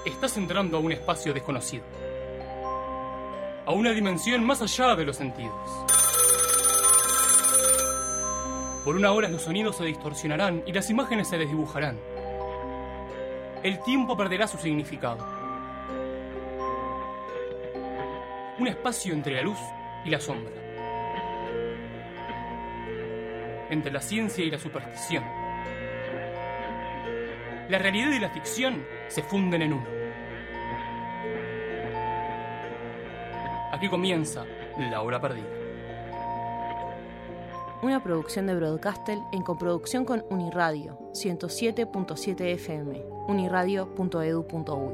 Estás entrando a un espacio desconocido. A una dimensión más allá de los sentidos. Por una hora los sonidos se distorsionarán y las imágenes se desdibujarán. El tiempo perderá su significado. Un espacio entre la luz y la sombra. Entre la ciencia y la superstición. La realidad y la ficción se funden en uno. Aquí comienza La Hora Perdida. Una producción de Broadcastle en coproducción con Uniradio 107.7 FM, uniradio.edu.uy.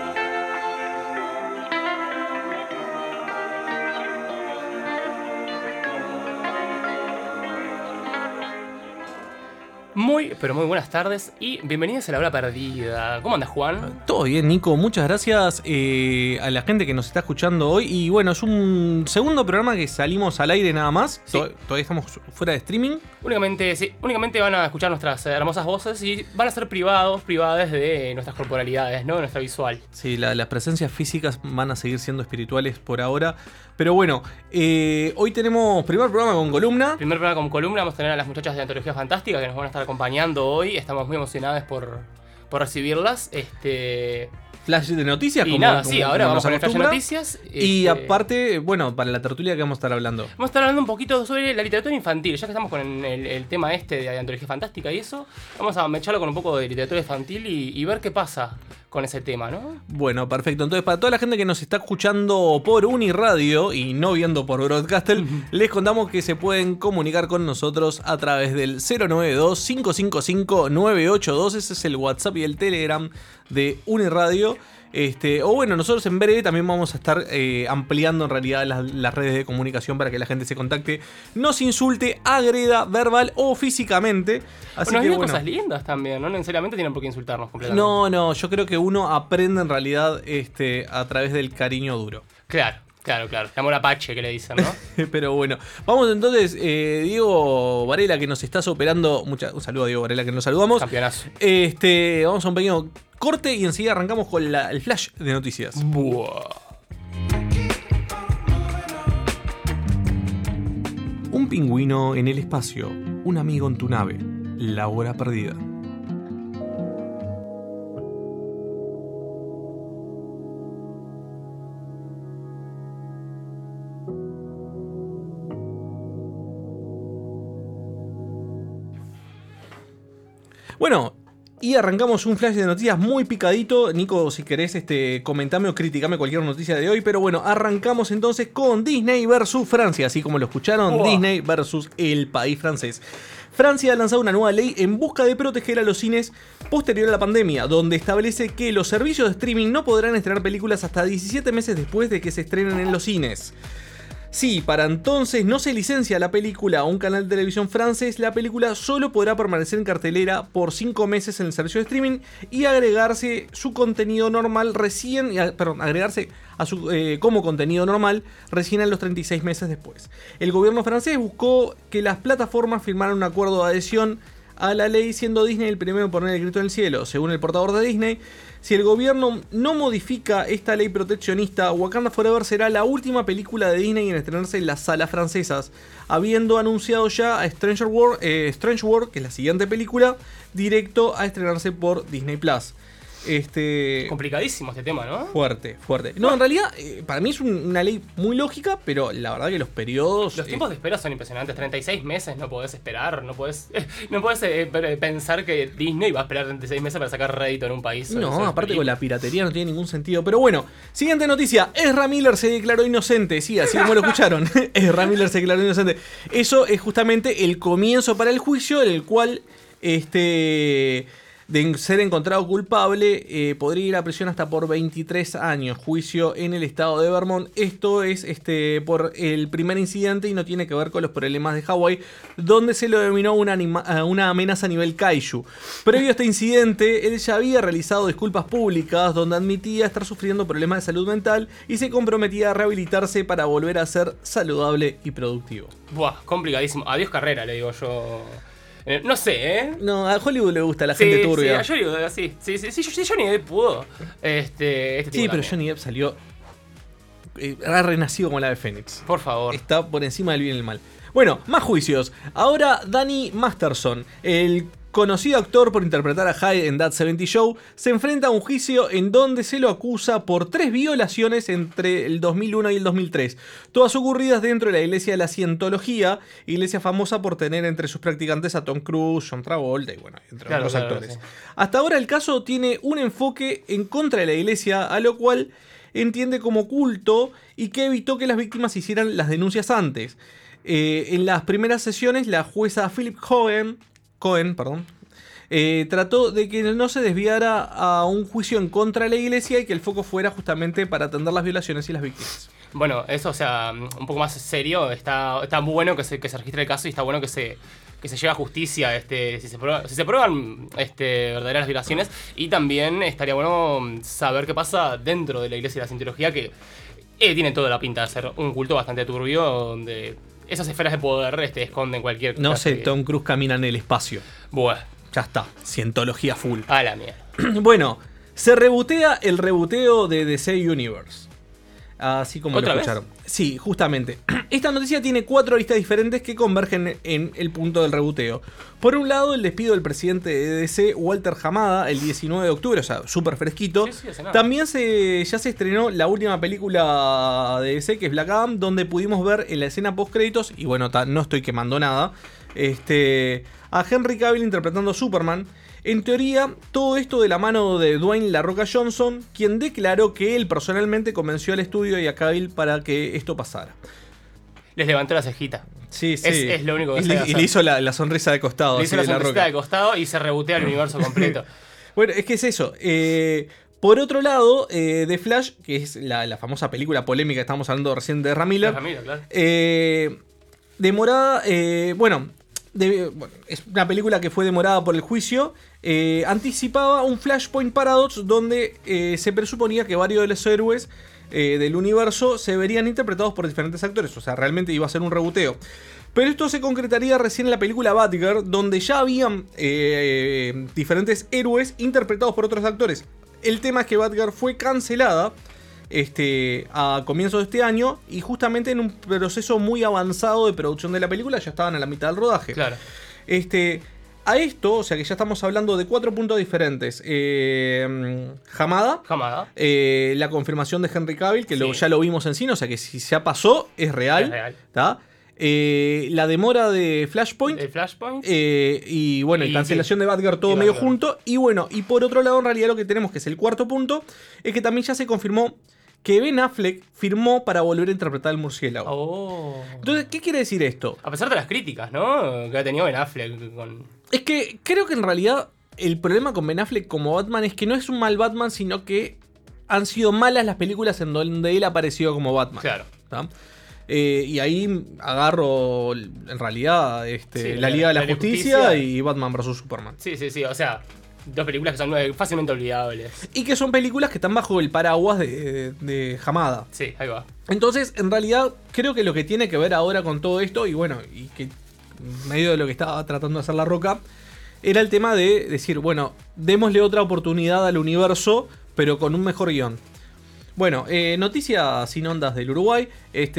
Muy buenas tardes y bienvenidos a La Hora Perdida. ¿Cómo andas, Juan? Todo bien, Nico. Muchas gracias a la gente que nos está escuchando hoy. Y bueno, es un segundo programa que salimos al aire nada más. Sí. Todavía estamos fuera de streaming. Únicamente van a escuchar nuestras hermosas voces y van a ser privadas de nuestras corporalidades, ¿no? De nuestra visual. Sí, las presencias físicas van a seguir siendo espirituales por ahora. Pero bueno, hoy tenemos primer programa con columna. Primer programa con columna, vamos a tener a las muchachas de Antología Fantástica que nos van a estar acompañando hoy. Estamos muy emocionados por recibirlas. Flash de noticias. Ahora vamos a ver flash de noticias. Y aparte, bueno, para la tertulia que vamos a estar hablando. Vamos a estar hablando un poquito sobre la literatura infantil. Ya que estamos con el tema de Antología Fantástica y eso, vamos a mecharlo con un poco de literatura infantil y ver qué pasa con ese tema, ¿no? Bueno, perfecto. Entonces, para toda la gente que nos está escuchando por Uniradio y no viendo por Broadcastle, les contamos que se pueden comunicar con nosotros a través del 092-555-982. Ese es el WhatsApp y el Telegram de Uniradio. O bueno, nosotros en breve también vamos a estar ampliando en realidad las redes de comunicación para que la gente se contacte, nos insulte, agreda, verbal o físicamente. Así nos que digan cosas lindas también, no necesariamente tienen por qué insultarnos completamente. No, yo creo que uno aprende en realidad a través del cariño duro. Claro. El amor apache que le dicen, ¿no? Pero bueno, vamos entonces, Diego Varela que nos estás operando. Un saludo a Diego Varela que nos saludamos. Campeonazo. Vamos a un pequeño corte y enseguida arrancamos con el flash de noticias. Buah. Un pingüino en el espacio, un amigo en tu nave, La Hora Perdida. Bueno, y arrancamos un flash de noticias muy picadito. Nico, si querés, comentame o criticame cualquier noticia de hoy. Pero bueno, arrancamos entonces con Disney versus Francia. Así como lo escucharon, Disney versus el país francés. Francia ha lanzado una nueva ley en busca de proteger a los cines posterior a la pandemia, donde establece que los servicios de streaming no podrán estrenar películas hasta 17 meses después de que se estrenen en los cines. Si para entonces no se licencia la película a un canal de televisión francés, la película solo podrá permanecer en cartelera por 5 meses en el servicio de streaming y agregarse su contenido normal como contenido normal recién a los 36 meses después. El gobierno francés buscó que las plataformas firmaran un acuerdo de adhesión a la ley, siendo Disney el primero en poner el grito en el cielo. Según el portador de Disney, si el gobierno no modifica esta ley proteccionista, Wakanda Forever será la última película de Disney en estrenarse en las salas francesas, habiendo anunciado ya a Strange World, que es la siguiente película, directo a estrenarse por Disney Plus. Complicadísimo este tema, ¿no? Fuerte. No, en realidad, para mí es una ley muy lógica, pero la verdad que los periodos... Los tiempos de espera son impresionantes. 36 meses no podés esperar, no podés pensar que Disney va a esperar 36 meses para sacar rédito en un país. No, aparte con la piratería no tiene ningún sentido. Pero bueno, siguiente noticia. Ezra Miller se declaró inocente. Sí, así como lo escucharon. Ezra Miller se declaró inocente. Eso es justamente el comienzo para el juicio, en el cual de ser encontrado culpable, podría ir a prisión hasta por 23 años. Juicio en el estado de Vermont. Esto es por el primer incidente y no tiene que ver con los problemas de Hawái, donde se lo denominó una amenaza a nivel kaiju. Previo a este incidente, él ya había realizado disculpas públicas donde admitía estar sufriendo problemas de salud mental y se comprometía a rehabilitarse para volver a ser saludable y productivo. Buah, complicadísimo. Adiós carrera, le digo yo. No sé, ¿eh? No, a Hollywood le gusta la gente turbia. Sí, a Johnny Depp, sí, Johnny Depp pudo. Este tipo Sí, pero también. Johnny Depp salió. Ha renacido como la de Fénix. Por favor. Está por encima del bien y el mal. Bueno, más juicios. Ahora Danny Masterson, el conocido actor por interpretar a Hyde en That 70 Show, se enfrenta a un juicio en donde se lo acusa por 3 violaciones entre el 2001 y el 2003. Todas ocurridas dentro de la iglesia de la Cientología, iglesia famosa por tener entre sus practicantes a Tom Cruise, John Travolta y bueno, entre otros actores. Sí. Hasta ahora el caso tiene un enfoque en contra de la iglesia, a lo cual entiende como culto y que evitó que las víctimas hicieran las denuncias antes. En las primeras sesiones, la jueza Philip Cohen, trató de que no se desviara a un juicio en contra de la iglesia y que el foco fuera justamente para atender las violaciones y las víctimas. Bueno, eso, o sea, un poco más serio. Está muy bueno que se registre el caso y está bueno que se lleve a justicia si se prueban verdaderas violaciones. Y también estaría bueno saber qué pasa dentro de la iglesia de la Cientología, que tiene toda la pinta de ser un culto bastante turbio, donde esas esferas de poder esconden cualquier cosa. No sé, Tom Cruise camina en el espacio. Bueno, Ya está, Cientología full. a la mierda. Bueno, se rebootea el reboteo de DC Universe. Así como lo ¿Otra escucharon. Sí, justamente. Esta noticia tiene 4 aristas diferentes que convergen en el punto del reboteo. Por un lado, el despido del presidente de DC, Walter Hamada, el 19 de octubre, o sea, súper fresquito. Sí, hace nada. También ya se estrenó la última película de DC, que es Black Adam, donde pudimos ver en la escena post-créditos, y bueno, no estoy quemando nada, a Henry Cavill interpretando a Superman. En teoría, todo esto de la mano de Dwayne La Roca Johnson, quien declaró que él personalmente convenció al estudio y a Cavill para que esto pasara. Les levantó la cejita. Sí, sí. Es lo único que y sabe le hacer. hizo la sonrisa de costado. Le hizo así, la de sonrisita Roca. de costado y se rebotea el universo completo. Bueno, es que es eso. Por otro lado, The Flash, que es la famosa película polémica que estamos hablando recién de Ezra Miller. Claro. Demorada, bueno, es una película que fue demorada por el juicio. Anticipaba un Flashpoint Paradox donde se presuponía que varios de los héroes del universo se verían interpretados por diferentes actores. O sea, realmente iba a ser un reboteo. Pero esto se concretaría recién en la película Batgirl, donde ya habían diferentes héroes interpretados por otros actores. El tema es que Batgirl fue cancelada a comienzos de este año, y justamente en un proceso muy avanzado de producción de la película. Ya estaban a la mitad del rodaje. Claro. A esto, o sea que ya estamos hablando de 4 puntos diferentes. Hamada. La confirmación de Henry Cavill, que Sí. ya lo vimos en cine, o sea que si ya pasó, es real. Es real. ¿Tá? La demora de Flashpoint. El Flashpoint. Y bueno, y cancelación de Batgirl, todo y medio Batgirl. junto. Y bueno, y por otro lado, en realidad lo que tenemos, que es el cuarto punto, es que también ya se confirmó que Ben Affleck firmó para volver a interpretar al murciélago. Oh. Entonces, ¿qué quiere decir esto? A pesar de las críticas, ¿no? Que ha tenido Ben Affleck con... Es que creo que en realidad el problema con Ben Affleck como Batman es que no es un mal Batman, sino que han sido malas las películas en donde él ha aparecido como Batman. Claro. ¿Tá? Y ahí agarro en realidad Sí, la Liga de la Justicia Justicia y Batman vs Superman. Sí, o sea, dos películas que son fácilmente olvidables. Y que son películas que están bajo el paraguas de Hamada. Sí, ahí va. Entonces, en realidad, creo que lo que tiene que ver ahora con todo esto, y bueno, y que en medio de lo que estaba tratando de hacer La Roca, era el tema de decir, bueno, démosle otra oportunidad al universo, pero con un mejor guión. Bueno, noticia sin ondas del Uruguay.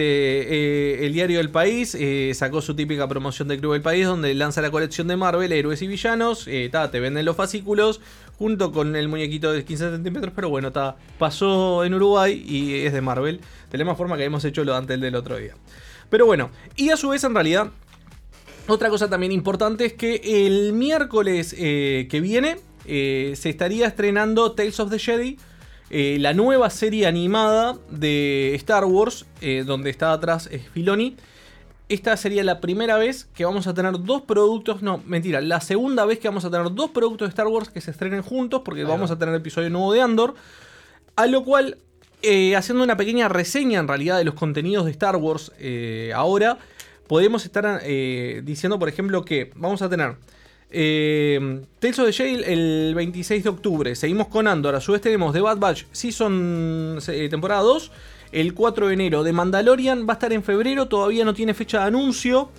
El diario El País sacó su típica promoción del Club del País, donde lanza la colección de Marvel, Héroes y Villanos. Te venden los fascículos junto con el muñequito de 15 centímetros, pero bueno, pasó en Uruguay y es de Marvel, de la misma forma que hemos hecho lo antes del otro día. Pero bueno, y a su vez, en realidad, otra cosa también importante es que el miércoles que viene se estaría estrenando Tales of the Jedi, la nueva serie animada de Star Wars, donde está atrás Filoni. Esta sería la primera vez que vamos a tener dos productos, no, mentira, la segunda vez que vamos a tener dos productos de Star Wars que se estrenen juntos, porque vamos a tener el episodio nuevo de Andor, a lo cual, haciendo una pequeña reseña en realidad de los contenidos de Star Wars ahora, podemos estar diciendo, por ejemplo, que vamos a tener Tales of the Jedi el 26 de octubre. Seguimos con Andor. A su vez tenemos The Bad Batch Season temporada 2 el 4 de enero. The Mandalorian va a estar en febrero. Todavía no tiene fecha de anuncio.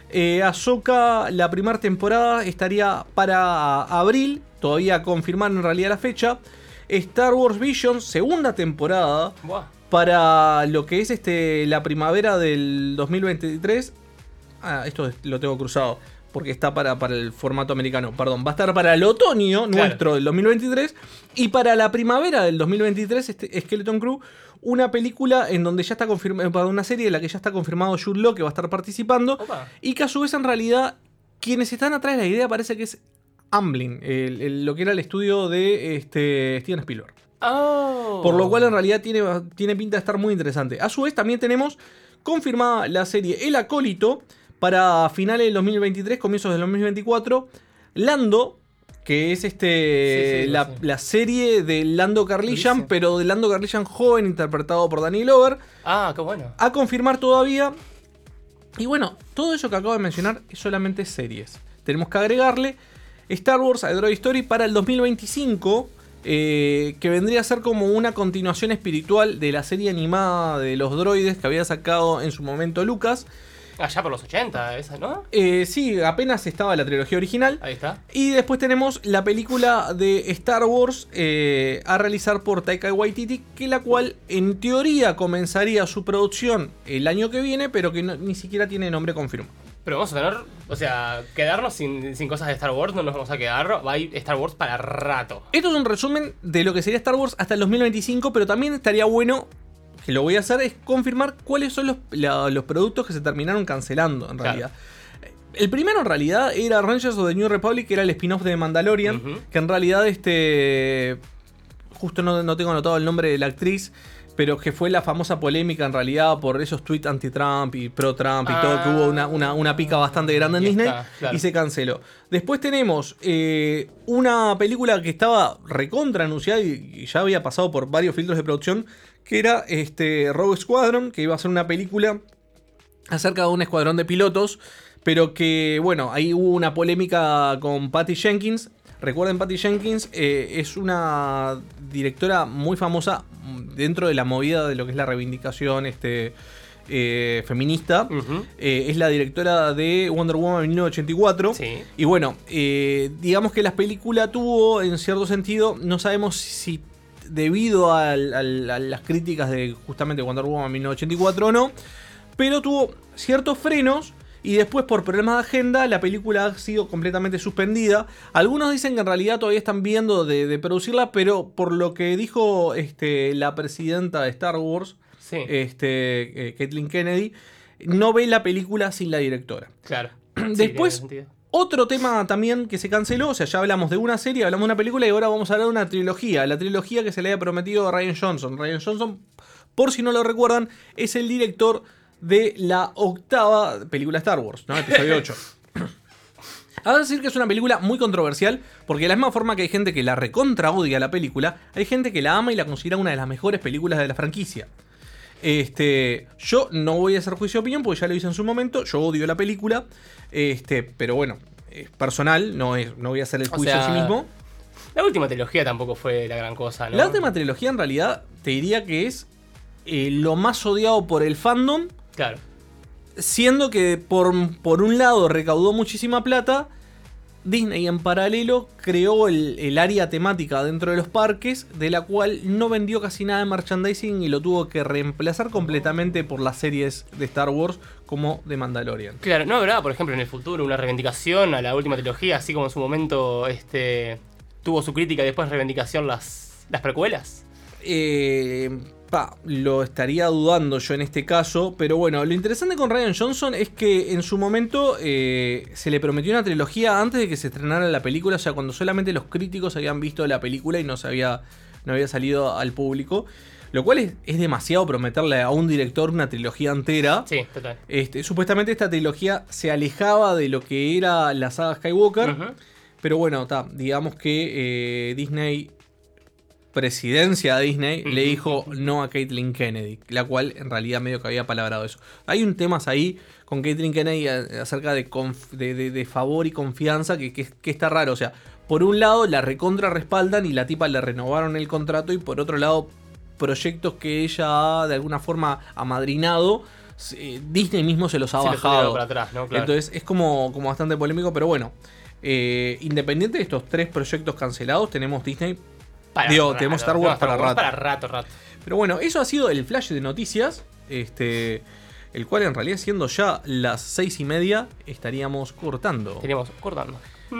Ahsoka, la primera temporada estaría para abril, todavía a confirmar en realidad la fecha. Star Wars Visions, segunda temporada, Buah. para lo que es la primavera del 2023. Esto lo tengo cruzado, porque está para el formato americano. Perdón, va a estar para el otoño nuestro del 2023. Y para la primavera del 2023, Skeleton Crew, una película en donde ya está confirmado, una serie en la que ya está confirmado Jude Law que va a estar participando. Opa. Y que a su vez, en realidad, quienes están atrás de la idea parece que es Amblin, lo que era el estudio de Steven Spielberg. Oh. Por lo cual en realidad tiene pinta de estar muy interesante. A su vez también tenemos confirmada la serie El Acólito para finales del 2023, comienzos del 2024. Lando, que es la serie de Lando Calrissian, pero de Lando Calrissian joven, interpretado por Danny Glover. Ah, qué bueno. A confirmar todavía. Y bueno, todo eso que acabo de mencionar es solamente series. Tenemos que agregarle Star Wars A Droid Story para el 2025, que vendría a ser como una continuación espiritual de la serie animada de los droides que había sacado en su momento Lucas. Allá por los 80, esa, ¿no? Sí, apenas estaba la trilogía original. Ahí está. Y después tenemos la película de Star Wars a realizar por Taika Waititi, que la cual en teoría comenzaría su producción el año que viene, pero que ni siquiera tiene nombre confirmado. Pero vamos a tener, o sea, quedarnos sin cosas de Star Wars, no nos vamos a quedar, va a ir Star Wars para rato. Esto es un resumen de lo que sería Star Wars hasta el 2025, pero también estaría bueno, que lo voy a hacer, es confirmar cuáles son los productos que se terminaron cancelando en realidad. El primero en realidad era Rangers of the New Republic, que era el spin-off de Mandalorian, que en realidad justo no tengo anotado el nombre de la actriz, pero que fue la famosa polémica en realidad por esos tweets anti-Trump y pro-Trump y todo, que hubo una pica bastante grande en Disney, claro, y se canceló. Después tenemos una película que estaba recontra anunciada y ya había pasado por varios filtros de producción, que era Rogue Squadron, que iba a ser una película acerca de un escuadrón de pilotos, pero que, bueno, ahí hubo una polémica con Patty Jenkins. Recuerden, Patty Jenkins es una directora muy famosa dentro de la movida de lo que es la reivindicación feminista. Es la directora de Wonder Woman 1984. Sí. Y bueno, digamos que la película tuvo, en cierto sentido, no sabemos si debido a las críticas de justamente Wonder Woman 1984 o no, pero tuvo ciertos frenos. Y después, por problemas de agenda, la película ha sido completamente suspendida. Algunos dicen que en realidad todavía están viendo de producirla, pero por lo que dijo la presidenta de Star Wars, sí, Kathleen Kennedy, no ve la película sin la directora. Claro. Después, otro tema también que se canceló, o sea, ya hablamos de una serie, hablamos de una película y ahora vamos a hablar de una trilogía. La trilogía que se le había prometido a Rian Johnson. Rian Johnson, por si no lo recuerdan, es el director de la octava película Star Wars, ¿no? Episodio 8. A decir que es una película muy controversial, porque de la misma forma que hay gente que la recontra odia la película, hay gente que la ama y la considera una de las mejores películas de la franquicia. Yo no voy a hacer juicio de opinión, porque ya lo hice en su momento. Yo odio la película, pero bueno, es personal, no voy a hacer el juicio en sí mismo. La última trilogía tampoco fue la gran cosa, ¿no? La última trilogía en realidad te diría que es lo más odiado por el fandom. Claro. Siendo que por un lado recaudó muchísima plata, Disney en paralelo creó el área temática dentro de los parques, de la cual no vendió casi nada de merchandising y lo tuvo que reemplazar completamente por las series de Star Wars como de Mandalorian. Claro, ¿no habrá, por ejemplo, en el futuro una reivindicación a la última trilogía, así como en su momento tuvo su crítica y después reivindicación las precuelas? Lo estaría dudando yo en este caso, pero bueno, lo interesante con Rian Johnson es que en su momento se le prometió una trilogía antes de que se estrenara la película, o sea, cuando solamente los críticos habían visto la película y no había salido al público, lo cual es demasiado prometerle a un director una trilogía entera. Sí, total. Supuestamente esta trilogía se alejaba de lo que era la saga Skywalker, pero bueno, digamos que Disney... presidencia de Disney le dijo no a Kathleen Kennedy, la cual en realidad medio que había palabrado eso. Hay un tema ahí con Kathleen Kennedy acerca de favor y confianza que está raro. O sea, por un lado la recontra respaldan y la tipa le renovaron el contrato, y por otro lado proyectos que ella ha de alguna forma amadrinado Disney mismo se los ha Se lo bajado. tuvieron para atrás, ¿no? Claro. Entonces es como bastante polémico, pero bueno. Independiente de estos 3 proyectos cancelados, tenemos Disney. Tenemos Star Wars para rato. Para rato. Pero bueno, eso ha sido el flash de noticias. El cual en realidad, siendo ya las 6:30, estaríamos cortando. Estaríamos cortando.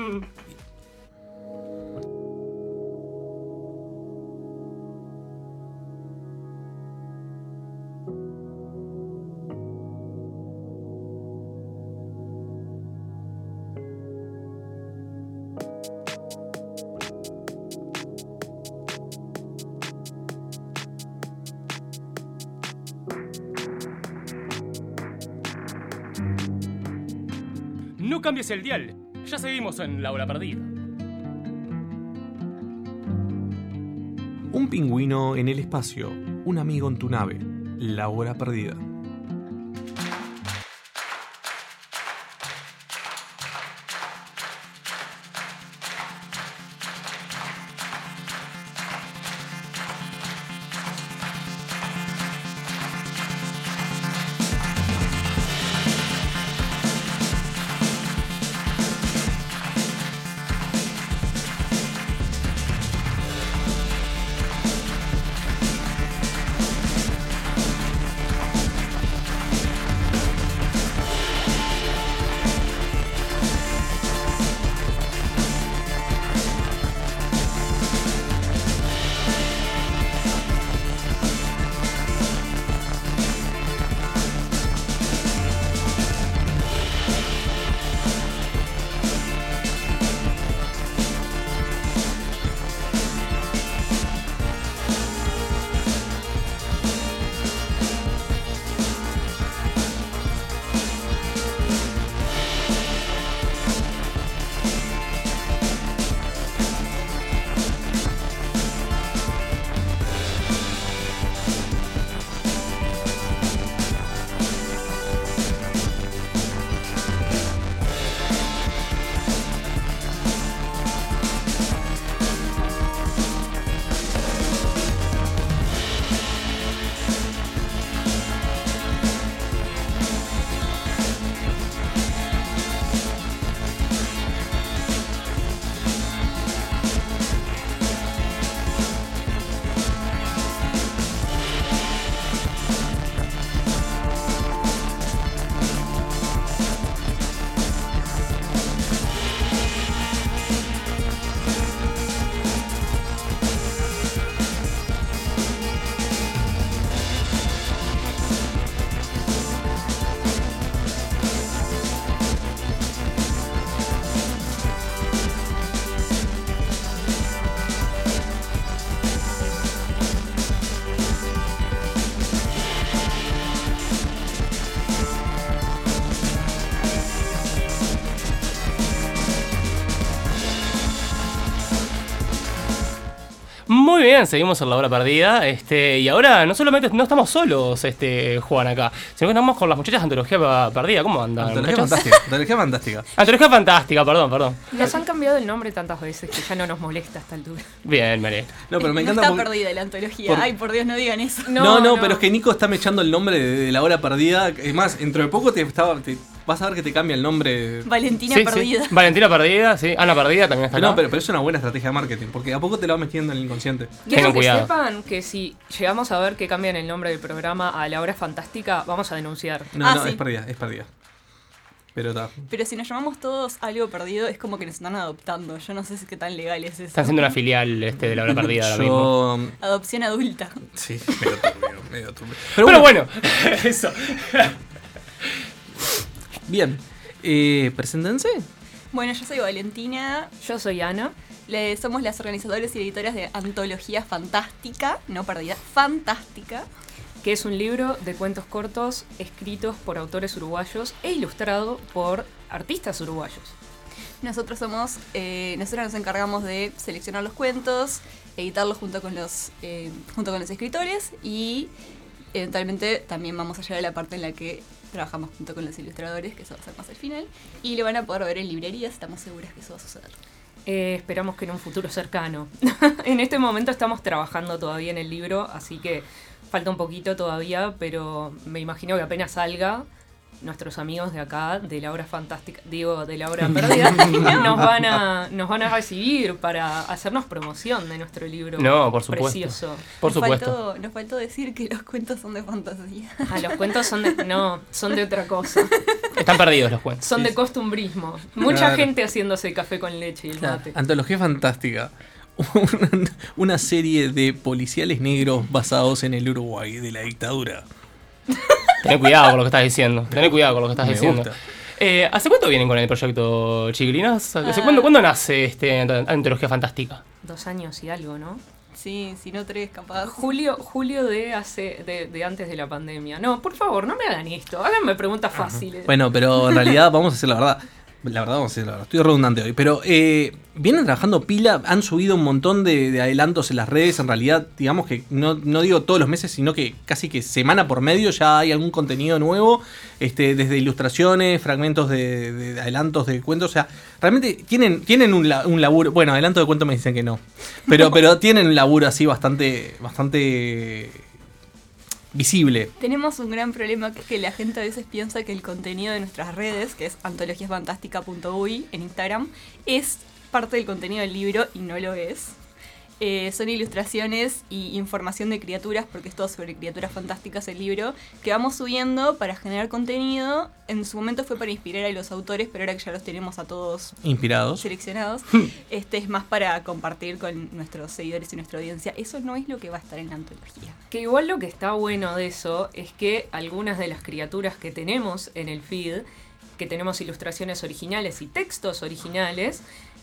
No cambies el dial. Ya seguimos en La Hora Perdida. Un pingüino en el espacio, un amigo en tu nave, La Hora Perdida. Muy bien, seguimos en La Hora Perdida. Y ahora no solamente no estamos solos, Juan, acá, sino que estamos con las muchachas de Antología Perdida. ¿Cómo andan? Antología muchachas? fantástica. Antología fantástica. Antología Fantástica, perdón. Nos han cambiado el nombre tantas veces que ya no nos molesta a esta altura. Bien, María. No, pero me No encanta está porque- perdida la antología. Ay, por Dios, no digan eso. No, pero es que Nico está mechando el nombre de La Hora Perdida. Es más, dentro de poco vas a ver que te cambia el nombre. Valentina Sí, perdida. sí. Valentina Perdida, sí. Ana Perdida también está acá. No, pero es una buena estrategia de marketing, porque a poco te lo vas metiendo en el inconsciente. Quiero Tengan que cuidado. sepan que si llegamos a ver que cambian el nombre del programa a La Hora Fantástica, vamos a denunciar. No, sí. es perdida. Pero está. Pero si nos llamamos todos algo perdido, es como que nos están adoptando. Yo no sé si qué tan legal es eso. Están haciendo una filial de La Hora Perdida ahora mismo. Yo. Adopción adulta. Sí, medio turbio. Pero bueno, eso. Bien. Preséntense. Bueno, yo soy Valentina. Yo soy Ana. Somos las organizadoras y editoras de Antología Fantástica. No perdida, Fantástica. Que es un libro de cuentos cortos escritos por autores uruguayos e ilustrado por artistas uruguayos. Nosotros nos encargamos de seleccionar los cuentos, editarlos junto con los escritores y eventualmente también vamos a llegar a la parte en la que trabajamos junto con los ilustradores, que eso va a ser más al final, y lo van a poder ver en librerías, estamos seguras que eso va a suceder. Esperamos que en un futuro cercano. En este momento estamos trabajando todavía en el libro, así que Falta un poquito todavía, pero me imagino que apenas salga, nuestros amigos de acá, de la hora fantástica, digo, de la hora perdida, nos van a recibir para hacernos promoción de nuestro libro. No, por supuesto. Precioso. Por supuesto. Nos faltó decir que los cuentos son de fantasía. Los cuentos son de otra cosa. Están perdidos los cuentos. Son de costumbrismo. Mucha Claro. gente haciéndose café con leche y el mate. Antología fantástica. Una serie de policiales negros basados en el Uruguay de la dictadura. Tené cuidado con lo que estás diciendo. Me diciendo. gusta. ¿Hace cuánto vienen con el proyecto, chiquilinas? ¿Cuándo nace Antología Fantástica? 2 años y algo, ¿no? Sí, si no 3, capaz. Julio de antes de la pandemia. No, por favor, no me hagan esto. Háganme preguntas fáciles. Bueno, pero en realidad vamos a decir la verdad. Vamos a decir la verdad. Estoy redundante hoy. Pero vienen trabajando pila, han subido un montón de adelantos en las redes. En realidad, digamos que no digo todos los meses, sino que casi que semana por medio ya hay algún contenido nuevo. Desde ilustraciones, fragmentos de adelantos de cuentos. O sea, realmente tienen un laburo. Bueno, adelanto de cuentos me dicen que no. Pero tienen un laburo así bastante visible. Tenemos un gran problema, que es que la gente a veces piensa que el contenido de nuestras redes, que es antologiasfantástica.uy en Instagram, es parte del contenido del libro y no lo es. Son ilustraciones y información de criaturas, porque es todo sobre criaturas fantásticas el libro, que vamos subiendo para generar contenido. En su momento fue para inspirar a los autores, pero ahora que ya los tenemos a todos Inspirados. seleccionados, es más para compartir con nuestros seguidores y nuestra audiencia. Eso no es lo que va a estar en la antología. Que igual lo que está bueno de eso es que algunas de las criaturas que tenemos en el feed, que tenemos ilustraciones originales y textos originales,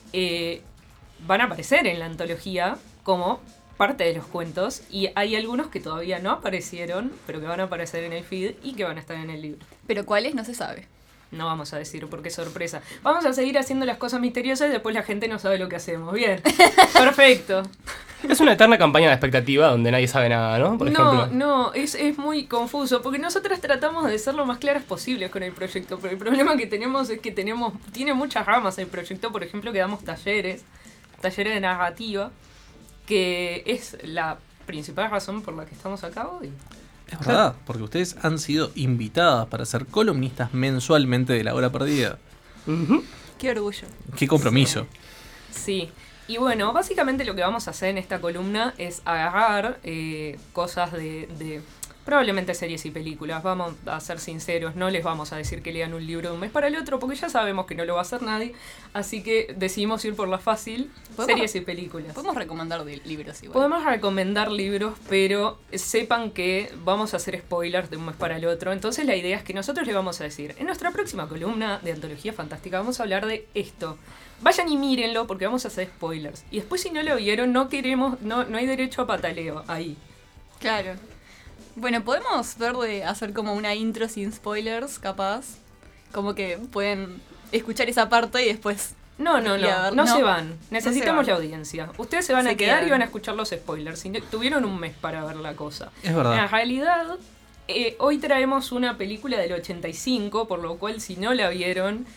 van a aparecer en la antología como parte de los cuentos, y hay algunos que todavía no aparecieron, pero que van a aparecer en el feed y que van a estar en el libro. Pero cuáles no se sabe. No vamos a decir porque es sorpresa. Vamos a seguir haciendo las cosas misteriosas y después la gente no sabe lo que hacemos. Bien, perfecto. Es una eterna campaña de expectativa donde nadie sabe nada, ¿no? Por ejemplo. No, es muy confuso, porque nosotras tratamos de ser lo más claras posibles con el proyecto, pero el problema que tenemos es que tiene muchas ramas el proyecto. Por ejemplo, que damos talleres de narrativa, que es la principal razón por la que estamos acá hoy. Es verdad, porque ustedes han sido invitadas para ser columnistas mensualmente de La Hora Perdida. Ujú. Qué orgullo. Qué compromiso. Sí, y bueno, básicamente lo que vamos a hacer en esta columna es agarrar cosas de probablemente series y películas. Vamos a ser sinceros, no les vamos a decir que lean un libro de un mes para el otro, porque ya sabemos que no lo va a hacer nadie, así que decidimos ir por la fácil, series y películas. Podemos recomendar libros igual. Podemos recomendar libros, pero sepan que vamos a hacer spoilers de un mes para el otro. Entonces la idea es que nosotros les vamos a decir, en nuestra próxima columna de Antología Fantástica vamos a hablar de esto. Vayan y mírenlo porque vamos a hacer spoilers. Y después si no lo vieron, no hay derecho a pataleo ahí. Claro. Bueno, podemos hacer como una intro sin spoilers, capaz. Como que pueden escuchar esa parte y después... No se van. Necesitamos se van. la audiencia. Ustedes se van a Se quedar quedan. y van a escuchar los spoilers. Tuvieron un mes para ver la cosa. Es verdad. En realidad, hoy traemos una película del 85, por lo cual si no la vieron,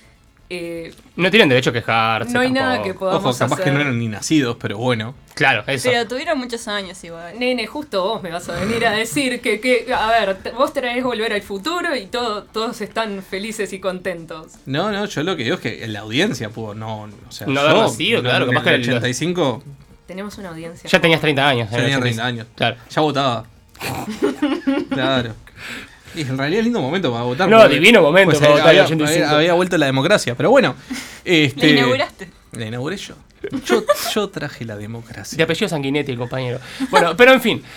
No tienen derecho a quejarse. no hay tampoco. nada que podamos Ojo, capaz hacer. que no eran ni nacidos, pero bueno. Claro, eso. Pero tuvieron muchos años igual. Nene, justo vos me vas a venir a decir que a ver, vos traés Volver al Futuro y todos están felices y contentos. No, yo lo que digo es que la audiencia pudo, o sea, No yo, haber nacido, claro, en capaz que el 85 Tenemos una audiencia. Ya tenías 30 años. ya tenía 30 años. Claro. Ya votaba. Claro. Y en realidad es lindo momento para votar. No, porque, divino momento pues, para votar el había, 85. había vuelto la democracia, pero bueno. ¿La inauguraste? La inauguré yo. Yo traje la De democracia. apellido Sanguinetti, el compañero. Bueno, pero en fin.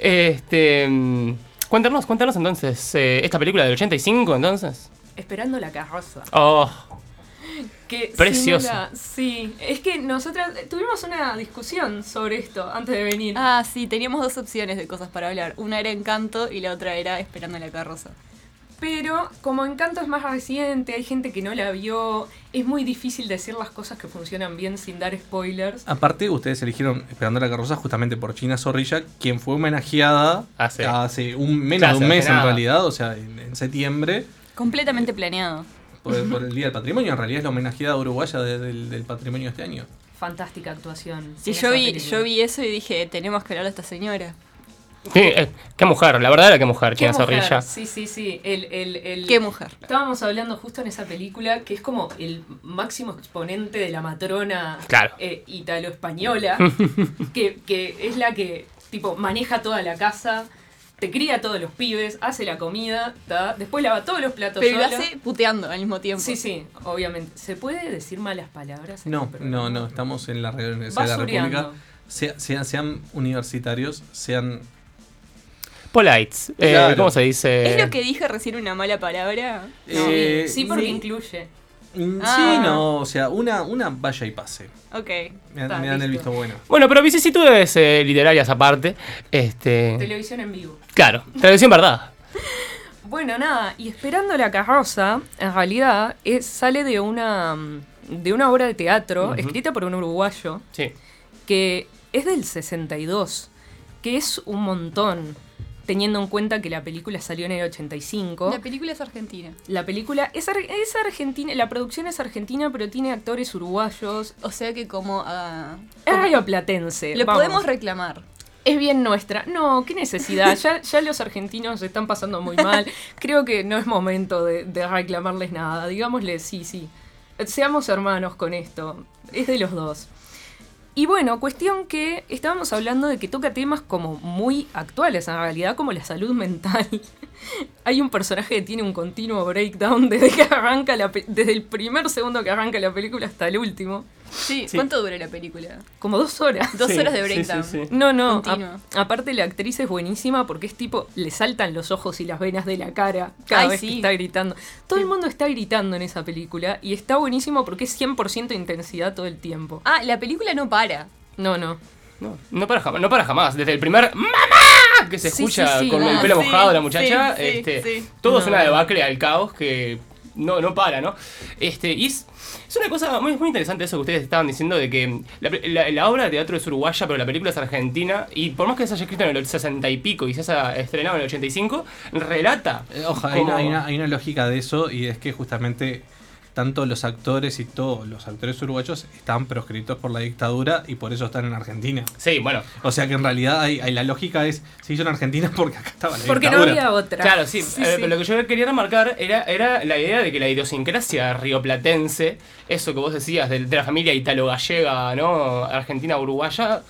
Cuéntanos entonces. ¿Esta película del 85 entonces? Esperando la carroza. Oh, Que Precioso. Sí, es que nosotras tuvimos una discusión sobre esto antes de venir. Ah, sí, teníamos dos opciones de cosas para hablar. Una era Encanto y la otra era Esperando la carroza. Pero como Encanto es más reciente, hay gente que no la vio, es muy difícil decir las cosas que funcionan bien sin dar spoilers. Aparte, ustedes eligieron Esperando la carroza justamente por China Zorrilla, quien fue homenajeada Hace menos clase, de un mes hace en nada. realidad, o sea, en septiembre, Completamente planeado. por el Día del Patrimonio. En realidad es la homenajeada uruguaya del patrimonio este año. Fantástica actuación. Sí, en yo esa vi, película. yo vi eso y dije, tenemos que hablar de esta señora. Sí, qué mujer, la verdad era que mujer, ¿Qué China mujer? Zorrilla. Sí. Qué mujer. Estábamos hablando justo en esa película que es como el máximo exponente de la matrona Claro. italo-española, que es la que tipo maneja toda la casa, te cría a todos los pibes, hace la comida, después lava todos los platos Pero lo sola. hace puteando al mismo tiempo. Sí, obviamente. ¿Se puede decir malas palabras? en No, el programa? no, estamos en la Universidad de la Basureando. República. Sean universitarios, sean... Polites. Claro. ¿Cómo se dice? ¿Es lo que dije recién una mala palabra? Sí, porque sí. incluye. Sí, Ah. no, o sea, una vaya y pase. Ok. Me Está, dan el listo. visto bueno. Bueno, pero vicisitudes literarias aparte. Televisión en vivo. Claro, televisión verdad. Bueno, nada, y Esperando la carroza, en realidad, sale de una obra de teatro Ujú. escrita por un uruguayo Sí. que es del 62, que es un montón, teniendo en cuenta que la película salió en el 85. La película es argentina. La película es argentina, la producción es argentina, pero tiene actores uruguayos. O sea que como... Es rioplatense. lo vamos. podemos reclamar. Es bien nuestra. No, qué necesidad. Ya los argentinos se están pasando muy mal. Creo que no es momento de reclamarles nada. Digámosle, sí. Seamos hermanos con esto. Es de los dos. Y bueno, cuestión que estábamos hablando de que toca temas como muy actuales en realidad, como la salud mental. Hay un personaje que tiene un continuo breakdown desde que arranca desde el primer segundo que arranca la película hasta el último. Sí, Sí. ¿cuánto dura la película? Como 2 horas. 2 Sí, horas de sí, breakdown. sí. No, Continuo. aparte la actriz es buenísima porque es tipo, le saltan los ojos y las venas de la cara cada Ay, vez sí. que está gritando. Todo el mundo está gritando en esa película y está buenísimo porque es 100% intensidad todo el tiempo. Ah, la película no para. No. No para jamás. Desde el primer ¡Mamá! Que se Sí, escucha sí, sí. con el Ah, pelo sí, mojado de la muchacha. sí, sí. Todo No. es una debacle al caos que no para, ¿no? Y es una cosa muy interesante eso que ustedes estaban diciendo de que la obra de teatro es uruguaya, pero la película es argentina. Y por más que se haya escrito en el 60 y pico y se haya estrenado en el 85, relata. Ojo, como- hay una lógica de eso, y es que justamente tanto los actores y todos los actores uruguayos están proscritos por la dictadura y por eso están en Argentina. Sí, bueno. O sea que en realidad la lógica es, se hizo en Argentina porque acá estaba la Porque no dictadura. había otra. Claro, sí, Sí. pero lo que yo quería remarcar era la idea de que la idiosincrasia rioplatense, eso que vos decías de la familia italo-gallega, ¿no? Argentina-uruguaya,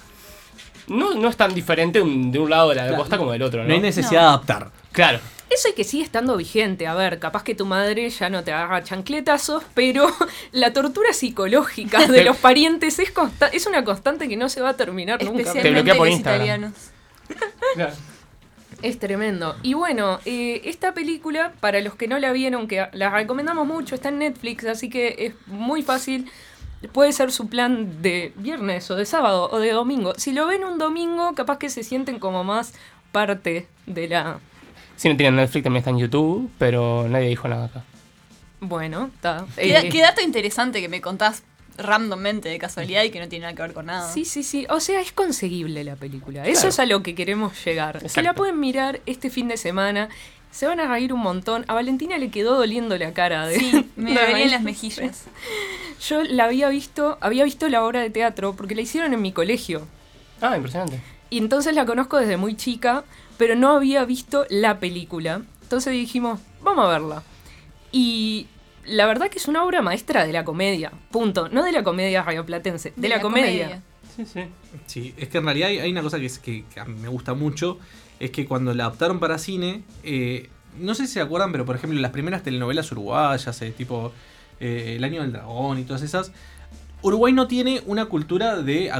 no es tan diferente de un lado de la Claro, costa como del otro, ¿no? No hay necesidad de adaptar. Claro. Eso y que sigue estando vigente. A ver, capaz que tu madre ya no te agarra chancletazos, pero la tortura psicológica de los parientes es una constante que no se va a terminar nunca. Te Especialmente bloquea por los Instagram. italianos. Claro. Es tremendo. Y bueno, esta película, para los que no la vieron, que la recomendamos mucho, está en Netflix, así que es muy fácil. Puede ser su plan de viernes o de sábado o de domingo. Si lo ven un domingo, capaz que se sienten como más parte de la... Si no tienen Netflix también está en YouTube, pero nadie dijo nada acá. Bueno, está. Qué dato interesante que me contás randommente de casualidad y que no tiene nada que ver con nada. Sí. O sea, es conseguible la película. Eso Claro. es a lo que queremos llegar. Exacto. Se la pueden mirar este fin de semana. Se van a reír un montón. A Valentina le quedó doliendo la cara de... Sí, me de dolían reír. las mejillas. Yo la había visto la obra de teatro porque la hicieron en mi colegio. Ah, impresionante. Y entonces la conozco desde muy chica, pero no había visto la película. Entonces dijimos, vamos a verla. Y la verdad que es una obra maestra de la comedia. Punto. No de la comedia rioplatense, de la comedia. Sí, sí. Sí, es que en realidad hay una cosa que a mí me gusta mucho, es que cuando la adaptaron para cine, no sé si se acuerdan, pero por ejemplo las primeras telenovelas uruguayas, tipo El Año del Dragón y todas esas, Uruguay no tiene una cultura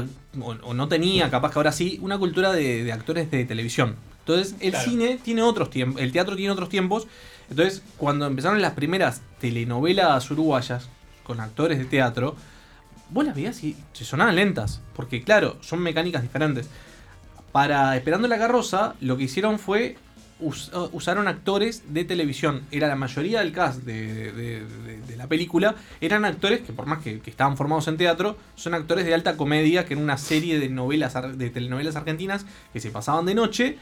o no tenía, capaz que ahora sí, una cultura de actores de televisión. Entonces el Claro. cine tiene otros tiempos, el teatro tiene otros tiempos. Entonces cuando empezaron las primeras telenovelas uruguayas con actores de teatro, vos las veías y se sonaban lentas, porque claro, son mecánicas diferentes. Para Esperando la carroza, lo que hicieron fue usaron actores de televisión. Era la mayoría del cast de la película, eran actores que por más que estaban formados en teatro, son actores de alta comedia, que en una serie de telenovelas argentinas que se pasaban de noche.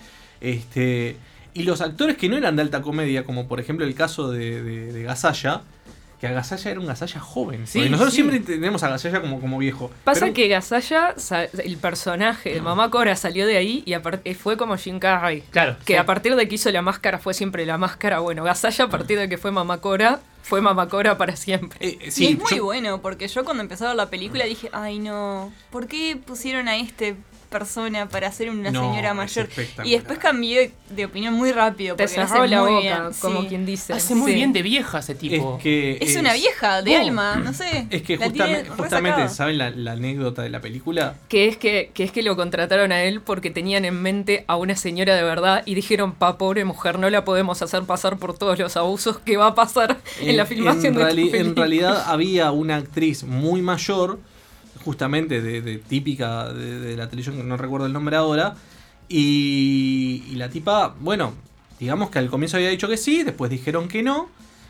Y los actores que no eran de alta comedia, como por ejemplo el caso de Gasalla, que Agasaya era un Agasaya joven. Sí, Porque nosotros sí. siempre tenemos a Agasaya como viejo. Pasa Pero- que Gasaya, el personaje de Mamá Cora salió de ahí y fue como Jim Carrey. Claro. Que sí. a partir de que hizo la máscara fue siempre la máscara. Bueno, Gasaya a partir de que fue Mamá Cora para siempre. sí, y es muy yo- bueno, porque yo cuando empecé a ver la película dije, ay no, ¿por qué pusieron a persona para ser una No, señora es mayor? espectacular. Y después cambié de opinión muy rápido. Te Porque lo hace cerró la muy boca, bien, como sí. quien dice. Hace muy Sí. bien de vieja ese tipo. Es una vieja de alma, no sé. Es que la tiene justamente resacada. ¿saben la anécdota de la película? Que es que lo contrataron a él porque tenían en mente a una señora de verdad y dijeron, pobre mujer, no la podemos hacer pasar por todos los abusos que va a pasar en la filmación de esta En película. realidad había una actriz muy mayor, justamente de típica de la televisión, que no recuerdo el nombre ahora, y la tipa, bueno, digamos que al comienzo había dicho que sí, después dijeron que no,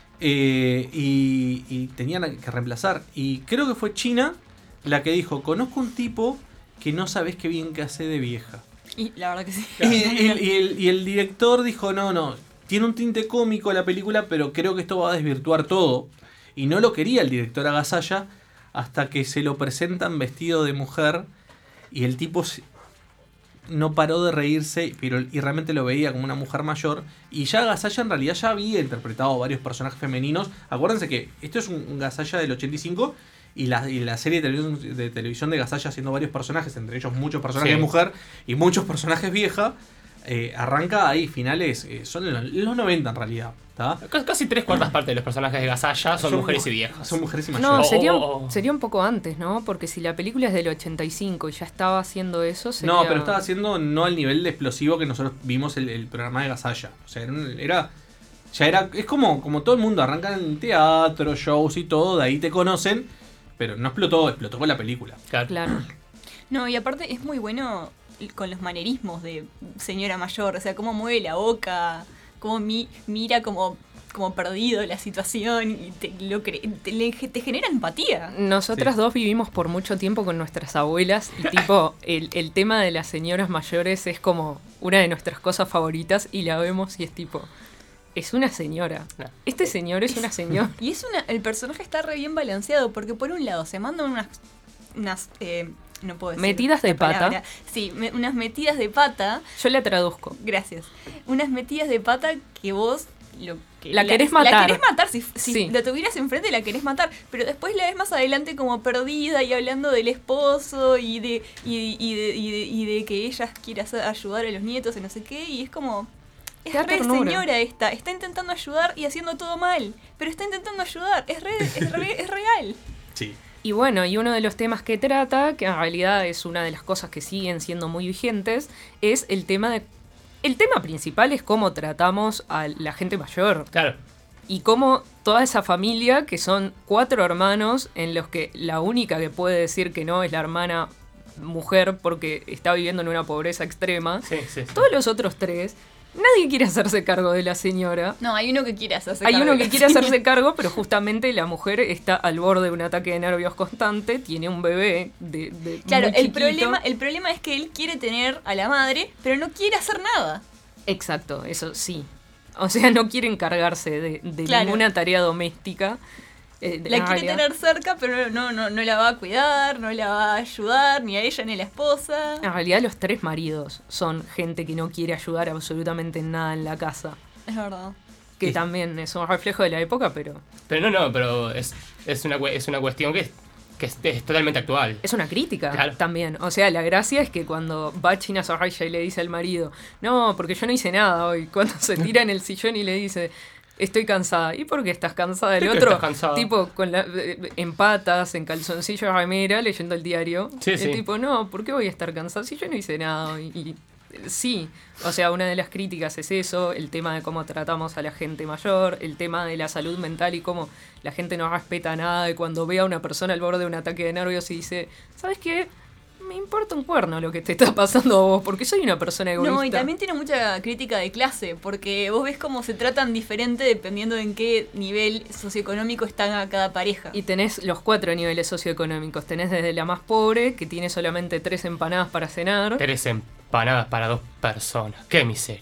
y tenían que reemplazar. Y creo que fue China la que dijo, conozco un tipo que no sabes qué bien que hace de vieja. Y la verdad que sí. Y el director dijo, no, tiene un tinte cómico la película, pero creo que esto va a desvirtuar todo. Y no lo quería el director Agasaya hasta que se lo presentan vestido de mujer y el tipo no paró de reírse, y realmente lo veía como una mujer mayor. Y ya Agasaya en realidad ya había interpretado varios personajes femeninos. Acuérdense que esto es un Agasaya del 85 y la serie de televisión de Agasaya haciendo varios personajes, entre ellos muchos personajes Sí. de mujer y muchos personajes vieja. Arranca ahí, finales, son los 90 en realidad. ¿Tá? Casi 3/4 partes de los personajes de Gasalla son mujeres y viejas. Son mujeres y No, mayores. sería un poco antes, ¿no? Porque si la película es del 85 y ya estaba haciendo eso, sería... No, pero estaba haciendo no al nivel de explosivo que nosotros vimos el programa de Gasalla. O sea, es como todo el mundo, arrancan en teatro, shows y todo, de ahí te conocen, pero no explotó con la película. Claro. No, y aparte es muy bueno con los manerismos de señora mayor, o sea, cómo mueve la boca, cómo mira como perdido la situación y te genera empatía. Nosotras Sí. dos vivimos por mucho tiempo con nuestras abuelas y tipo, el tema de las señoras mayores es como una de nuestras cosas favoritas y la vemos y es tipo, es una señora. No. Este señor es una señora. Y el personaje está re bien balanceado porque por un lado se mandan unas no puedo decir Metidas de la palabra. pata. Sí, unas metidas de pata. Yo la traduzco. Gracias. Unas metidas de pata que vos La querés matar. La querés matar. Si Sí. la tuvieras enfrente, la querés matar. Pero después la ves más adelante como perdida y hablando del esposo y de que ella quiere ayudar a los nietos y no sé qué. Y es como. Es Te da re ternura. señora esta. Está intentando ayudar y haciendo todo mal. Pero está intentando ayudar. Es real. Sí. Y bueno, y uno de los temas que trata, que en realidad es una de las cosas que siguen siendo muy vigentes, es el tema de... El tema principal es cómo tratamos a la gente mayor. Claro. Y cómo toda esa familia, que son 4 hermanos, en los que la única que puede decir que no es la hermana mujer porque está viviendo en una pobreza extrema, Sí. todos los otros 3, nadie quiere hacerse cargo de la señora. No, hay uno que quiere hacerse Hay cargo uno de que la quiere señora. hacerse cargo, pero justamente la mujer está al borde de un ataque de nervios constante, tiene un bebé de Claro, muy el chiquito. problema es que él quiere tener a la madre, pero no quiere hacer nada. Exacto, eso sí. O sea, no quiere encargarse de Claro. ninguna tarea doméstica. La quiere tener cerca, pero no la va a cuidar, no la va a ayudar, ni a ella ni a la esposa. En realidad los 3 maridos son gente que no quiere ayudar absolutamente en nada en la casa. Es verdad. Que Sí. también es un reflejo de la época, pero Pero es una cuestión que es totalmente actual. es una crítica Claro. también. O sea, la gracia es que cuando va China Soraya y le dice al marido, no, porque yo no hice nada hoy. Cuando se tira en el sillón y le dice, estoy cansada. ¿Y por qué estás cansada? El ¿Por qué otro, estás cansado? tipo, en patas, en calzoncillo remera, leyendo el diario. Sí, el sí. tipo, no, ¿por qué voy a estar cansada si yo no hice nada hoy? Y sí, o sea, una de las críticas es eso, el tema de cómo tratamos a la gente mayor, el tema de la salud mental y cómo la gente no respeta nada y cuando ve a una persona al borde de un ataque de nervios y dice, ¿sabes qué? Me importa un cuerno lo que te está pasando a vos, porque soy una persona egoísta. No, y también tiene mucha crítica de clase, porque vos ves cómo se tratan diferente dependiendo en qué nivel socioeconómico está cada pareja. Y tenés los 4 niveles socioeconómicos. Tenés desde la más pobre, que tiene solamente 3 empanadas para cenar. 3 empanadas para 2 personas. ¡Qué miseria!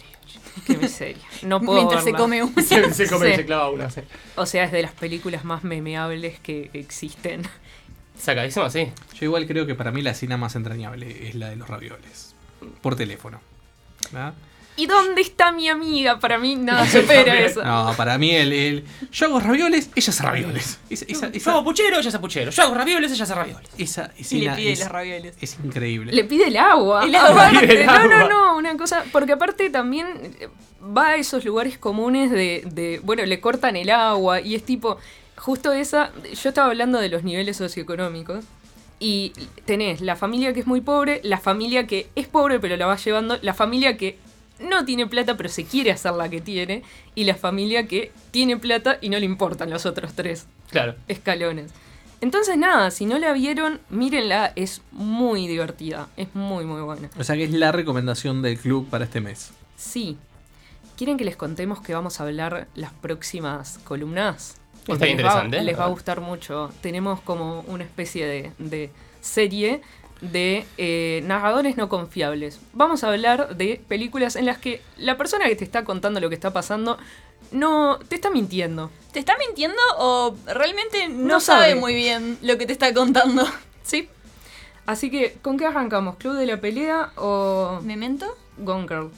Qué miseria. No puedo Mientras se verla. come uno. Se come y Sí. se clava una, sí. O sea, es de las películas más memeables que existen. Sacadísimo, sí. Yo igual creo que para mí la escena más entrañable es la de los ravioles. Por teléfono. ¿verdad? ¿Y dónde está mi amiga? Para mí nada supera También. eso. No, para mí yo hago ravioles, ella hace ravioles. Yo hago puchero, ella hace puchero. Yo hago ravioles, ella hace ravioles. Esa Y le escena pide es, los ravioles. es increíble. Le pide el agua. El agua. Aparte, Le pide el agua. No, una cosa. Porque aparte también va a esos lugares comunes bueno, le cortan el agua y es tipo. Justo esa. Yo estaba hablando de los niveles socioeconómicos. Y tenés la familia que es muy pobre, la familia que es pobre pero la va llevando, la familia que no tiene plata pero se quiere hacer la que tiene, y la familia que tiene plata y no le importan los otros 3 Claro. escalones. Entonces nada, si no la vieron, mírenla, es muy divertida, es muy muy buena. O sea que es la recomendación del club para este mes. Sí. ¿Quieren que les contemos que vamos a hablar las próximas columnas? Está Les interesante. Les va a gustar mucho. Tenemos como una especie de serie de narradores no confiables. Vamos a hablar de películas en las que la persona que te está contando lo que está pasando no te está mintiendo. ¿Te está mintiendo o realmente no No sabe sabe. muy bien lo que te está contando? ¿Sí? Así que, ¿con qué arrancamos? ¿Club de la pelea o ¿Memento? Gone Girl?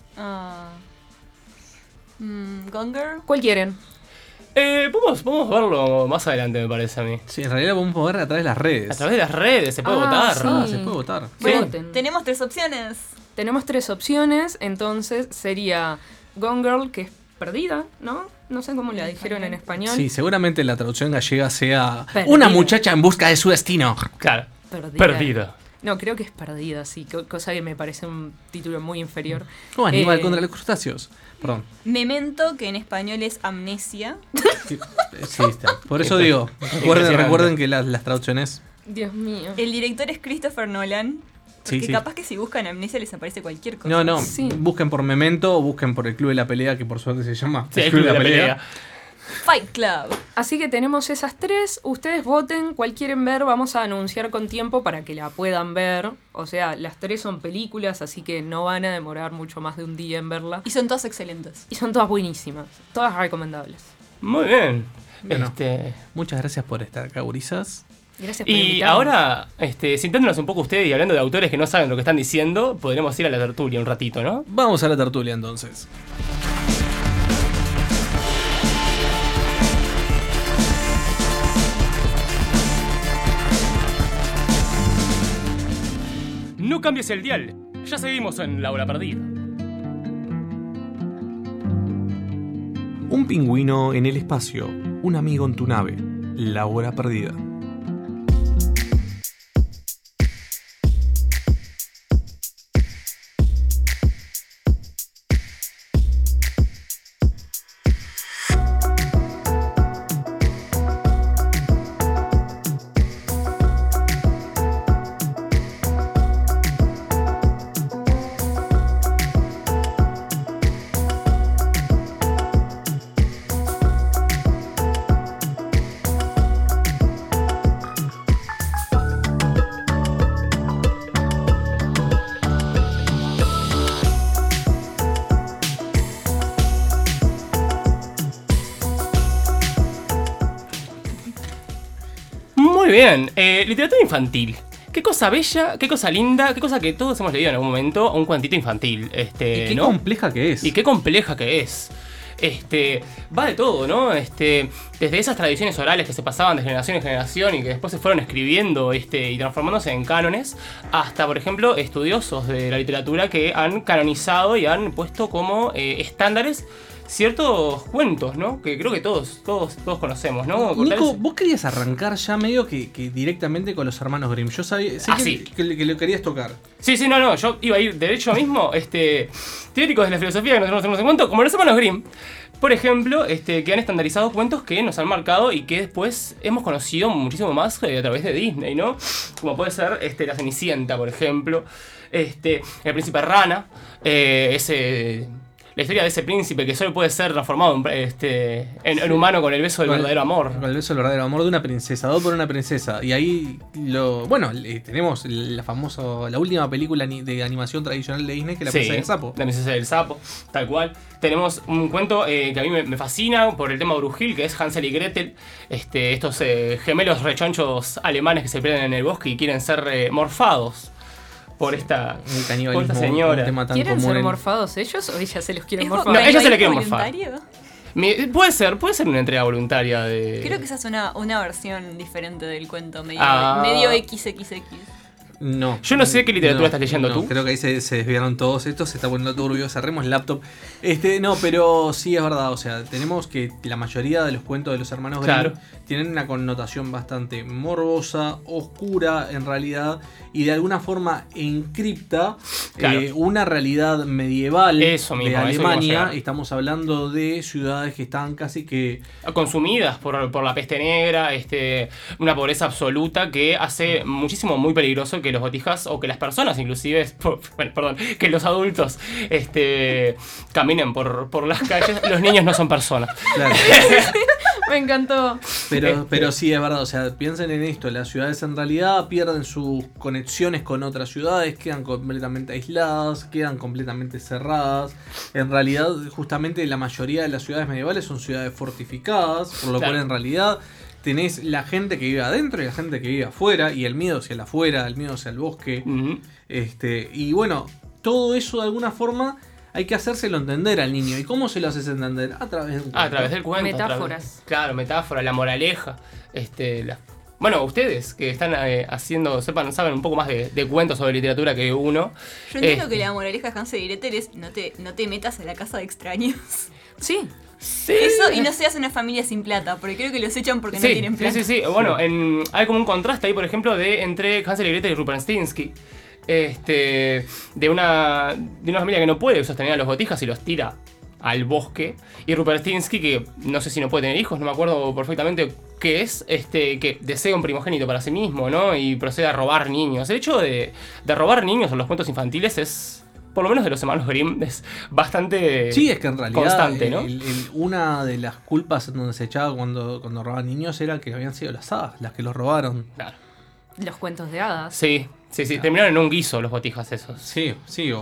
Gone Girl. ¿Cuál quieren? Podemos verlo más adelante, me parece a mí. Sí, en realidad lo podemos ver a través de las redes. A través de las redes se puede votar. sí. Ah, se puede votar. Bueno, Voten. tenemos 3 opciones. Tenemos 3 opciones, entonces sería Gone Girl, que es perdida, ¿no? No sé cómo la dijeron en español. Sí, seguramente la traducción gallega sea Perdida. una muchacha en busca de su destino. Claro. Perdida. Perdida. No, creo que es perdida, sí, cosa que me parece un título muy inferior. O Aníbal Eh, contra los crustáceos. Perdón. Memento, que en español es amnesia. Sí, está. Por eso digo, Impresionante. recuerden que las traducciones. Dios mío. El director es Christopher Nolan. Porque Sí, sí. capaz que si buscan amnesia les aparece cualquier cosa. No, Sí. busquen por Memento o busquen por el Club de la Pelea, que por suerte se llama. Sí, el club de la pelea. Fight Club. Así que tenemos esas 3, ustedes voten cuál quieren ver, vamos a anunciar con tiempo para que la puedan ver. O sea, las 3 son películas, así que no van a demorar mucho más de un día en verla. Y son todas excelentes. Y son todas buenísimas, todas recomendables. Muy bien. Bueno. Muchas gracias por estar acá, gurisas. Gracias por Y invitarme. ahora, sintiéndonos un poco ustedes y hablando de autores que no saben lo que están diciendo, podremos ir a la tertulia un ratito, ¿no? Vamos a la tertulia entonces. No cambies el dial, ya seguimos en La Hora Perdida. Un pingüino en el espacio, un amigo en tu nave, la hora perdida. Muy bien, literatura infantil. Qué cosa bella, qué cosa linda, qué cosa que todos hemos leído en algún momento, un cuentito infantil. Y qué ¿no? compleja que es. Y qué compleja que es. Va de todo, ¿no? Desde esas tradiciones orales que se pasaban de generación en generación y que después se fueron escribiendo y transformándose en cánones, hasta, por ejemplo, estudiosos de la literatura que han canonizado y han puesto como estándares ciertos cuentos, ¿no? Que creo que todos conocemos, ¿no? Nico, vos querías arrancar ya medio que directamente con los hermanos Grimm. Yo sabía sé que, sí. que lo querías tocar. Sí, no, yo iba a ir derecho mismo, teóricos de la filosofía que nosotros tenemos en cuenta, como los hermanos Grimm, por ejemplo, que han estandarizado cuentos que nos han marcado y que después hemos conocido muchísimo más a través de Disney, ¿no? Como puede ser La Cenicienta, por ejemplo, El Príncipe Rana, ese la historia de ese príncipe que solo puede ser transformado en humano con el beso del verdadero amor. Con el beso del verdadero amor de una princesa, dado por una princesa. Y ahí tenemos la última película de animación tradicional de Disney, que es La princesa del sapo. La princesa del sapo, tal cual. Tenemos un cuento que a mí me fascina por el tema brujil, que es Hansel y Gretel. Estos gemelos rechonchos alemanes que se pierden en el bosque y quieren ser morfados por esta señora. ¿Quieren ser morfados ellos o ella se los quiere morfar? No, ella se la quiere morfar. ¿Voluntario? Puede ser una entrega voluntaria de... Creo que esa es una versión diferente del cuento, medio XXX. No. Yo no sé qué literatura estás leyendo tú. Creo que ahí se desviaron todos estos, se está poniendo turbio, cerremos el laptop. No, pero sí es verdad, o sea, tenemos que la mayoría de los cuentos de los hermanos Grimm tienen una connotación bastante morbosa, oscura en realidad, y de alguna forma encripta una realidad medieval de Alemania. Estamos hablando de ciudades que están casi que consumidas por la peste negra, una pobreza absoluta que hace muchísimo muy peligroso que los botijas, o que las personas inclusive, que los adultos caminen por las calles. Los niños no son personas. Claro. Me encantó. Pero sí, es verdad, o sea, piensen en esto, las ciudades en realidad pierden sus conexiones con otras ciudades, quedan completamente aisladas, quedan completamente cerradas. En realidad, justamente la mayoría de las ciudades medievales son ciudades fortificadas, por lo cual en realidad tenés la gente que vive adentro y la gente que vive afuera, y el miedo hacia el afuera, el miedo hacia el bosque. Y bueno, todo eso de alguna forma hay que hacérselo entender al niño. ¿Y cómo se lo haces entender? A través del cuento. A través del cuento. Metáforas. Claro, metáfora, la moraleja. Bueno, ustedes que están saben un poco más de cuentos sobre literatura que uno. Yo entiendo que la moraleja de Hansel y Gretel es no te metas en la casa de extraños. Sí. Eso, y no seas una familia sin plata, porque creo que los echan porque no tienen plata. Sí. Bueno, hay como un contraste ahí, por ejemplo, entre Hansel y Gretel y Rumpelstiltskin. De una familia que no puede sostener a los botijas y los tira al bosque. Y Rumpelstiltskin, que no sé si no puede tener hijos, no me acuerdo perfectamente qué es, que desea un primogénito para sí mismo, ¿no? Y procede a robar niños. El hecho de robar niños en los cuentos infantiles es, por lo menos de los hermanos Grimm, es bastante sí, es que en realidad constante, ¿no? Una de las culpas en donde se echaba cuando robaban niños era que habían sido las hadas las que los robaron. Claro. Los cuentos de hadas. Sí. Claro. Terminaron en un guiso los botijas esos. Sí,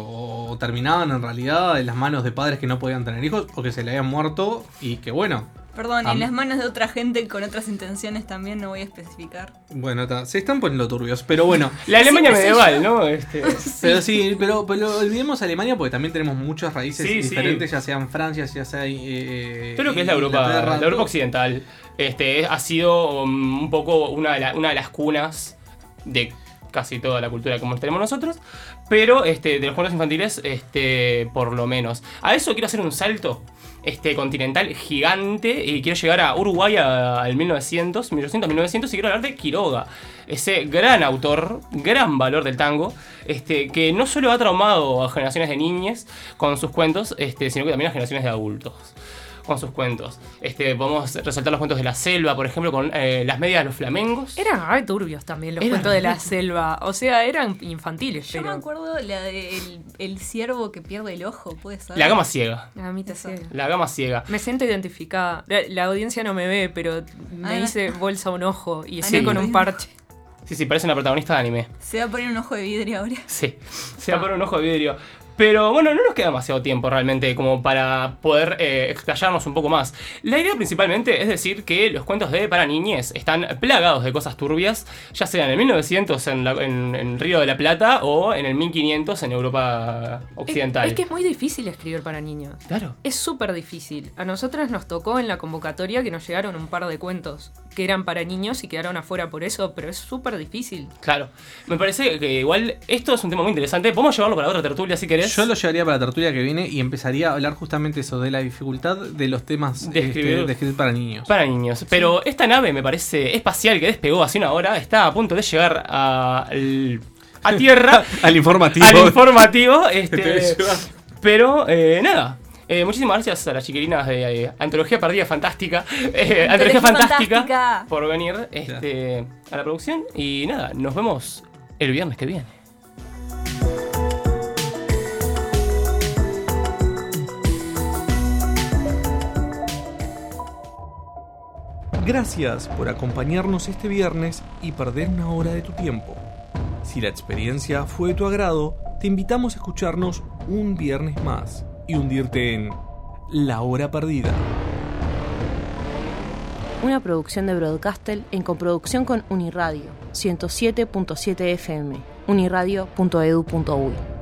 o terminaban en realidad en las manos de padres que no podían tener hijos o que se le habían muerto y que bueno. Perdón, en las manos de otra gente con otras intenciones también, no voy a especificar. Bueno, se están poniendo turbios, pero bueno. La Alemania medieval, ¿no? Pero sí, pero olvidemos Alemania porque también tenemos muchas raíces diferentes, ya sea en Francia, ya sea todo lo que es la Europa occidental. Ha sido un poco una de las cunas de casi toda la cultura como tenemos nosotros, pero de los cuentos infantiles, por lo menos. A eso quiero hacer un salto continental gigante y quiero llegar a Uruguay al 1900 y quiero hablar de Quiroga, ese gran autor, gran valor del tango, que no solo ha traumado a generaciones de niñes con sus cuentos, sino que también a generaciones de adultos con sus cuentos. Podemos resaltar los cuentos de la selva, por ejemplo, con las medias de los flamengos. Eran re turbios también los cuentos de la selva. O sea, eran infantiles. Yo me acuerdo la de el ciervo que pierde el ojo, ¿puede ser? La gama ciega. La gamita ciega. La gama ciega. Me siento identificada. La audiencia no me ve, pero me hice bolsa un ojo y estoy con un parche. Sí, parece una protagonista de anime. Se va a poner un ojo de vidrio ahora. Sí, se va a poner un ojo de vidrio. Pero bueno, no nos queda demasiado tiempo realmente como para poder explayarnos un poco más. La idea principalmente es decir que los cuentos para niñez están plagados de cosas turbias, ya sea en el 1900 en Río de la Plata o en el 1500 en Europa occidental. Es que es muy difícil escribir para niños. Claro. Es súper difícil. A nosotras nos tocó en la convocatoria que nos llegaron un par de cuentos que eran para niños y quedaron afuera por eso, pero es súper difícil. Claro. Me parece que igual esto es un tema muy interesante. Podemos llevarlo para otra tertulia si querés. Yo lo llevaría para la tertulia que viene y empezaría a hablar justamente eso, de la dificultad de los temas de escribir para niños. Para niños. Pero esta nave, me parece, espacial que despegó hace una hora, está a punto de llegar a tierra. Al informativo. Pero, nada. Muchísimas gracias a las chiquilinas de Antología Perdida Fantástica. Antología Fantástica por venir a la producción. Y nada, nos vemos el viernes que viene. Gracias por acompañarnos este viernes y perder una hora de tu tiempo. Si la experiencia fue de tu agrado, te invitamos a escucharnos un viernes más y hundirte en La Hora Perdida. Una producción de Broadcastle en coproducción con Uniradio 107.7 FM, uniradio.edu.uy.